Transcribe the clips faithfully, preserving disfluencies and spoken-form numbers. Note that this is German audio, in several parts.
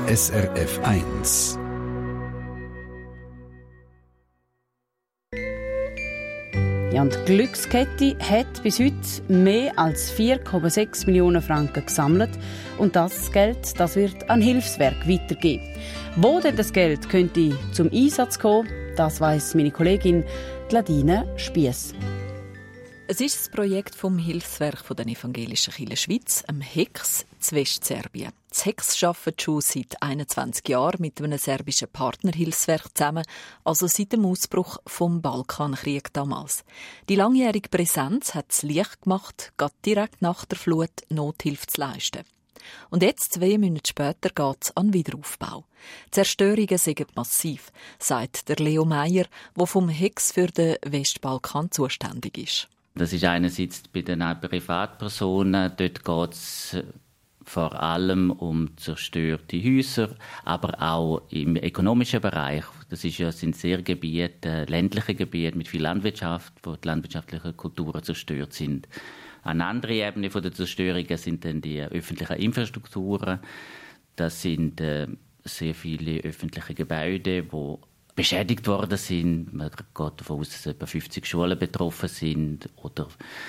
S R F eins. Ja, und die Glückskette hat bis heute mehr als vier Komma sechs Millionen Franken gesammelt. Und das Geld das wird an Hilfswerk weitergegeben. Wo denn das Geld könnte zum Einsatz kommen, das weiss meine Kollegin Ladine Spiess. Es ist das Projekt vom Hilfswerk der Evangelischen Kirche Schweiz, dem H E K S, zu Westserbien. Das H E K S arbeitet schon seit einundzwanzig Jahren mit einem serbischen Partnerhilfswerk zusammen, also seit dem Ausbruch vom Balkankrieg damals. Die langjährige Präsenz hat es leicht gemacht, gerade direkt nach der Flut Nothilfe zu leisten. Und jetzt, zwei Monate später, geht es an Wiederaufbau. Die Zerstörungen sind massiv, sagt der Leo Meyer, der vom H E K S für den Westbalkan zuständig ist. Das ist einerseits bei den Privatpersonen. Dort geht es vor allem um zerstörte Häuser, aber auch im ökonomischen Bereich. Das ist ja, sind sehr Gebiete, ländliche Gebiete mit viel Landwirtschaft, wo die landwirtschaftlichen Kulturen zerstört sind. Eine andere Ebene der Zerstörungen sind dann die öffentlichen Infrastrukturen. Das sind äh, sehr viele öffentliche Gebäude, die beschädigt worden sind. Man geht davon aus, dass etwa fünfzig Schulen betroffen sind oder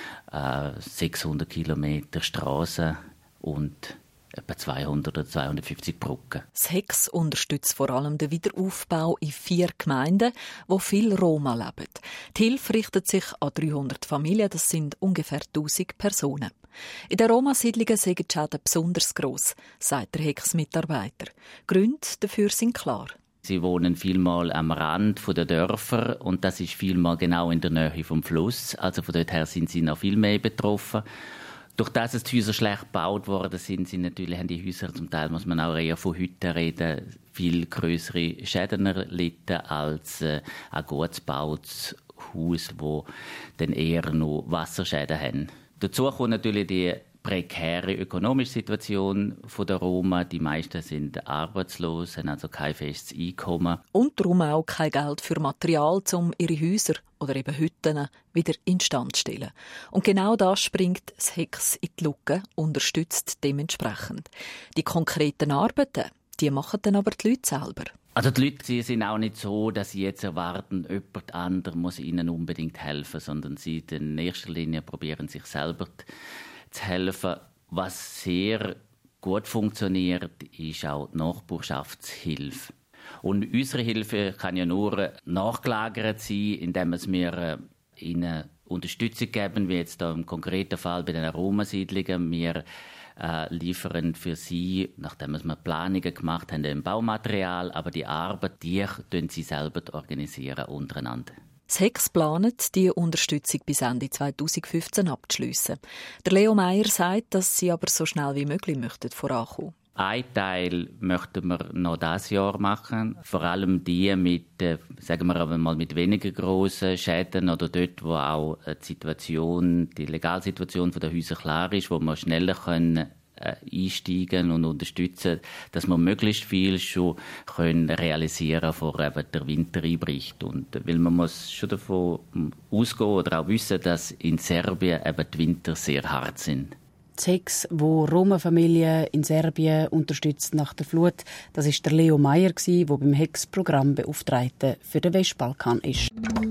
äh, sechshundert Kilometer Straßen und etwa zweihundert oder zweihundertfünfzig Brücken. Das H E K S unterstützt vor allem den Wiederaufbau in vier Gemeinden, wo viele Roma leben. Die Hilfe richtet sich an dreihundert Familien, das sind ungefähr tausend Personen. In den Roma-Siedlungen sind die Schäden besonders gross, sagt der H E K S-Mitarbeiter. Gründe dafür sind klar. Sie wohnen vielmal am Rand der Dörfer und das ist vielmal genau in der Nähe vom Fluss. Also von dort her sind sie noch viel mehr betroffen. Durch das, dass die Häuser schlecht gebaut worden sind, sind natürlich, haben die Häuser zum Teil, muss man auch eher von Hütten reden, viel grössere Schäden erlitten als äh, ein gut gebautes Haus, wo dann eher nur Wasserschäden haben. Dazu kommt natürlich die prekäre ökonomische Situation der Roma. Die meisten sind arbeitslos, haben also kein festes Einkommen. Und darum auch kein Geld für Material, um ihre Häuser oder eben Hütten wieder instand zu stellen. Und genau das springt das H E K S in die Lücke, unterstützt dementsprechend. Die konkreten Arbeiten, die machen dann aber die Leute selber. Also die Leute sie sind auch nicht so, dass sie jetzt erwarten, jemand anderes muss ihnen unbedingt helfen, sondern sie in erster Linie probieren sich selber zu helfen. Was sehr gut funktioniert, ist auch die Nachbarschaftshilfe. Und unsere Hilfe kann ja nur nachgelagert sein, indem wir ihnen Unterstützung geben, wie jetzt da im konkreten Fall bei den Roma-Siedlungen. Wir äh, liefern für sie, nachdem wir Planungen gemacht haben, ein Baumaterial, aber die Arbeit, die organisieren sie selber organisieren untereinander. Das H E K S plant, die Unterstützung bis Ende zweitausendfünfzehn abzuschliessen. Der Leo Meyer sagt, dass sie aber so schnell wie möglich möchten vorankommen. Ein Teil möchten wir noch dieses Jahr machen. Vor allem die mit, äh, sagen wir aber mal, mit weniger grossen Schäden oder dort, wo auch die Situation, die Legalsituation der Häuser klar ist, wo wir schneller können einsteigen und unterstützen, dass wir möglichst viel schon können realisieren, bevor eben der Winter einbricht. Und weil man muss schon davon ausgehen oder auch wissen, dass in Serbien eben die Winter sehr hart sind. Das H E K S, wo Roma-Familien in Serbien unterstützt nach der Flut, das ist der Leo Meyer, der beim H E K S-Programm Beauftragter für den Westbalkan ist.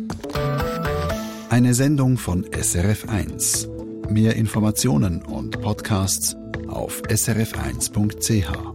Eine Sendung von S R F eins. Mehr Informationen und Podcasts auf s r f eins punkt c h.